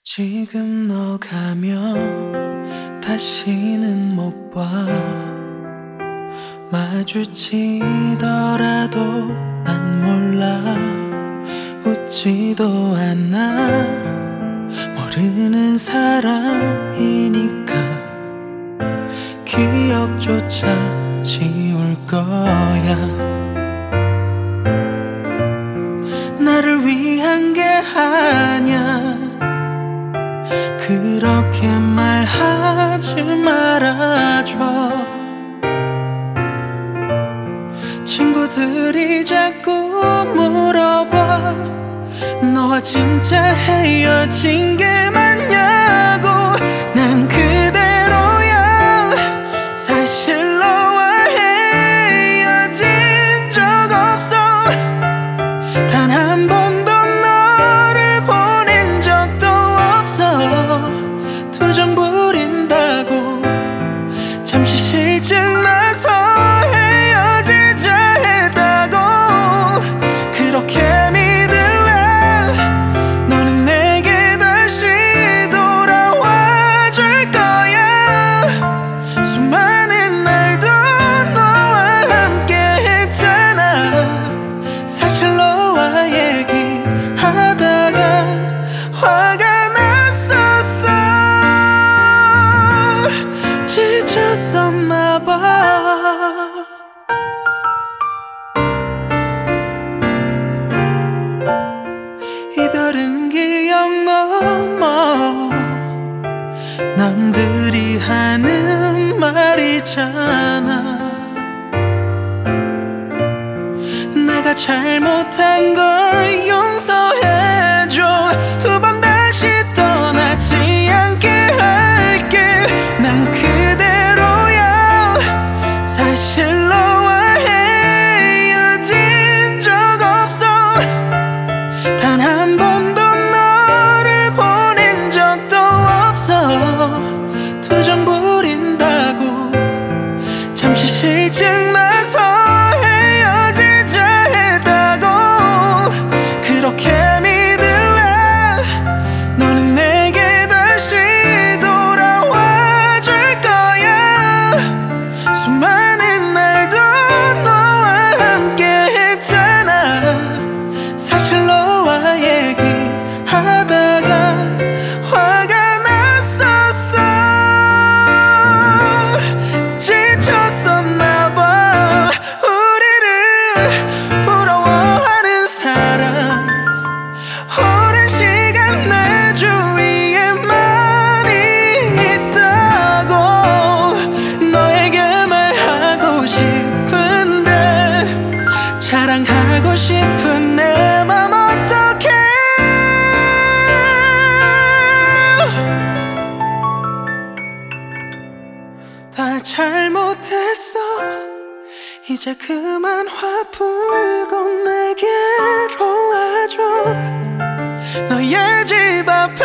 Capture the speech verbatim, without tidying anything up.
지금 너 가면 다시는 못 봐. 마주치더라도 난 몰라. 웃지도 않아. 모르는 사람이니까 기억조차 지울 거야. 나를 위한 게 아냐. 그렇게 말하지 말아줘. 친구들이 자꾸 물어봐. 너와 진짜 헤어진 게 맞냐고. 난 그대로야. 사실 너와 헤어진 적 없어. 단 한 번도 너를 보낸 적도 없어. 투정 부린다고 잠시 실증 나서 헤어지자 했다고. 그렇게 믿을래? 너는 내게 다시 돌아와 줄 거야. 수많은 날도 너와 함께 했잖아. 사실 너와 얘기하다가 화가 났었어. 지쳤었나봐. 이별은 기억 넘어 남들이 하는 말이잖아. 내가 잘못한 걸 용서해줘. 두 번 다시 떠나지 않게 할게. 난 그대로야. 사실 너와 헤어진 적 없어. 단 한 번도 너를 보낸 적도 없어. 투정 부린다고 잠시 실증 나서 헤어지자 했다고. 그렇게 믿을래? 너는 내게 다시 돌아와 줄 거야. 수많은 날도 너와 함께 했잖아. 사실 너와 얘기하다가 화가 났었어. 지쳤었나봐. 우리를 부러워하는 사람 오랜 시간 내 주위에만 있다고. 너에게 말하고 싶은데 자랑하고 싶은 내 맘 어떡해. 다 잘못했어. 이제 그만 화 풀고 내게로 와줘. 너의 집 앞에